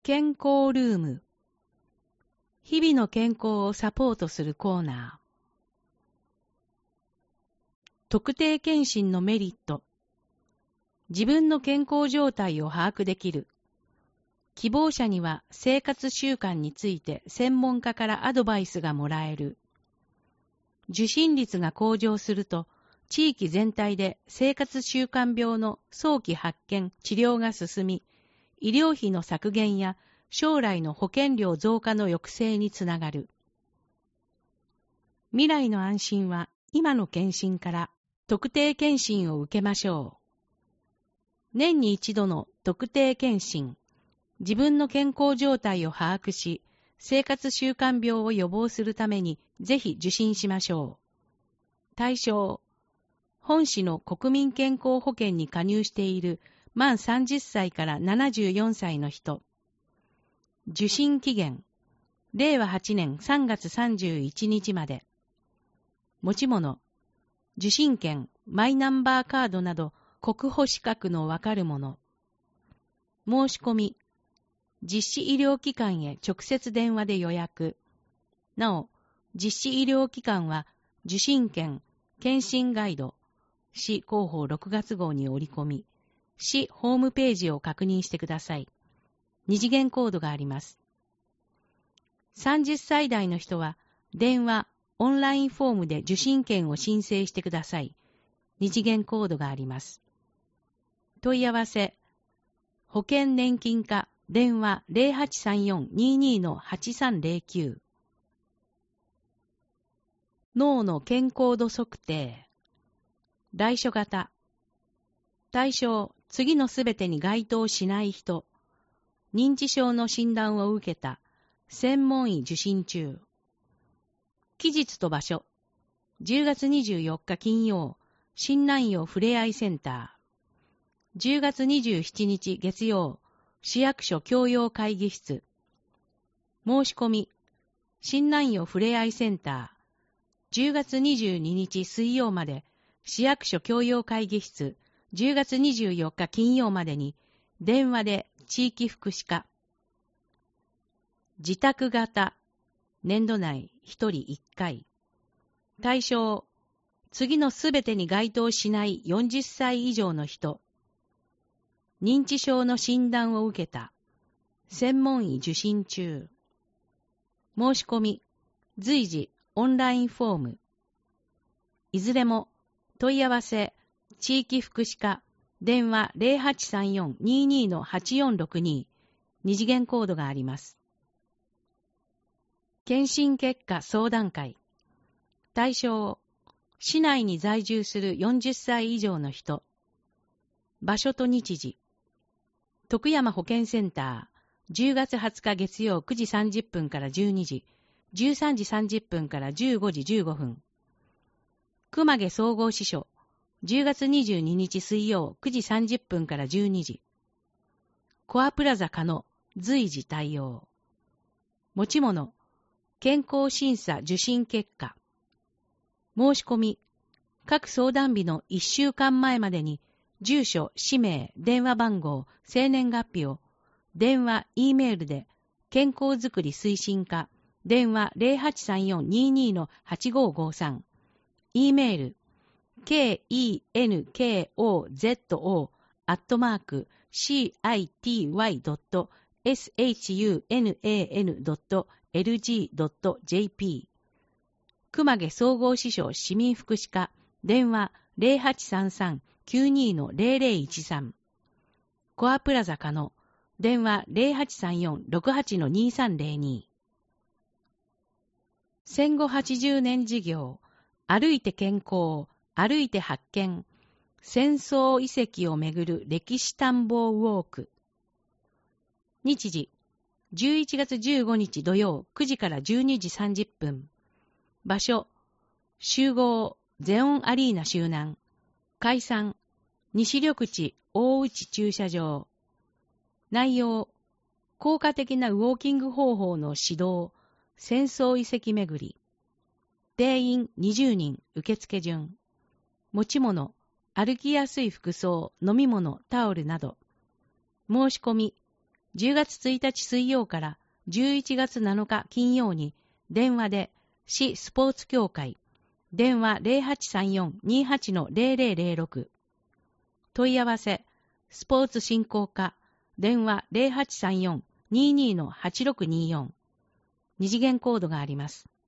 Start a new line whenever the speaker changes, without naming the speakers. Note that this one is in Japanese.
健康ルーム。日々の健康をサポートするコーナー。特定健診のメリット。自分の健康状態を把握できる。希望者には生活習慣について専門家からアドバイスがもらえる。受診率が向上すると、地域全体で生活習慣病の早期発見・治療が進み、医療費の削減や将来の保険料増加の抑制につながる。未来の安心は今の検診から特定健診を受けましょう。年に一度の特定健診。自分の健康状態を把握し、生活習慣病を予防するためにぜひ受診しましょう。対象。本市の国民健康保険に加入している満30歳から74歳の人。受診期限。令和8年3月31日まで。持ち物。受診券、マイナンバーカードなど国保資格のわかるもの。申し込み。実施医療機関へ直接電話で予約。なお、実施医療機関は受診券、検診ガイド、市広報6月号に折り込み、市ホームページを確認してください。二次元コードがあります。30歳代の人は、電話、オンラインフォームで受診券を申請してください。二次元コードがあります。問い合わせ、保険年金課、電話 0834-22-8309。脳の健康度測定。来所型。対象、次のすべてに該当しない人。認知症の診断を受けた。専門医受診中。期日と場所。10月24日金曜、新南陽ふれあいセンター。10月27日月曜、市役所教養会議室。申し込み。新南陽ふれあいセンター。10月22日水曜まで、市役所教養会議室。10月24日金曜までに、電話で地域福祉課。自宅型。年度内1人1回。対象。次のすべてに該当しない40歳以上の人。認知症の診断を受けた。専門医受診中。申し込み。随時オンラインフォーム。いずれも問い合わせ。地域福祉課。電話 0834-22-8462。二次元コードがあります。検診結果相談会。対象。市内に在住する40歳以上の人。場所と日時。徳山保健センター。10月20日月曜9時30分から12時。13時30分から15時15分。熊毛総合支所。10月22日水曜9時30分から12時。コアプラザ可能。随時対応。持ち物。健康審査受診結果。申し込み。各相談日の1週間前までに、住所、氏名、電話番号、生年月日を、電話、Eメールで、健康づくり推進課、電話 0834-22-8553、Eメール、kenko.city.shunan.lg.jp 熊毛総合支所市民福祉課電話 0833-92-0013 コアプラザ可能電話 0834-68-2302 戦後80年事業歩いて健康歩いて発見戦争遺跡をめぐる歴史探訪ウォーク日時11月15日土曜9時から12時30分場所集合ゼオンアリーナ周南解散西緑地大内駐車場内容効果的なウォーキング方法の指導戦争遺跡めぐり定員20人受付順持ち物歩きやすい服装飲み物タオルなど申し込み 10月1日水曜から11月7日金曜に電話で市スポーツ協会電話 0834-28-0006 問い合わせスポーツ振興課電話 0834-22-8624 二次元コードがあります。